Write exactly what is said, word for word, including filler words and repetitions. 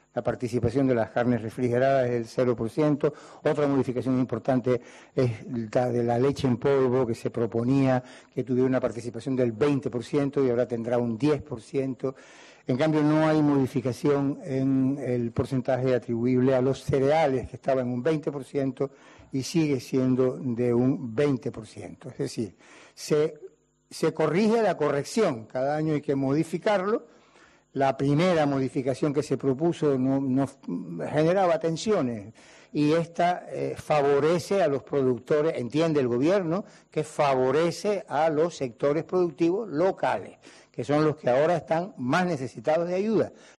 La participación de las carnes refrigeradas es del cero por ciento. Otra modificación importante es la de la leche en polvo, que se proponía que tuviera una participación del veinte por ciento y ahora tendrá un diez por ciento. En cambio, no hay modificación en el porcentaje atribuible a los cereales, que estaba en un veinte por ciento y sigue siendo de un veinte por ciento. Es decir, se, se corrige la corrección, cada año hay que modificarlo. La primera modificación que se propuso no, no generaba tensiones y esta eh, favorece a los productores, entiende el gobierno, que favorece a los sectores productivos locales, que son los que ahora están más necesitados de ayuda.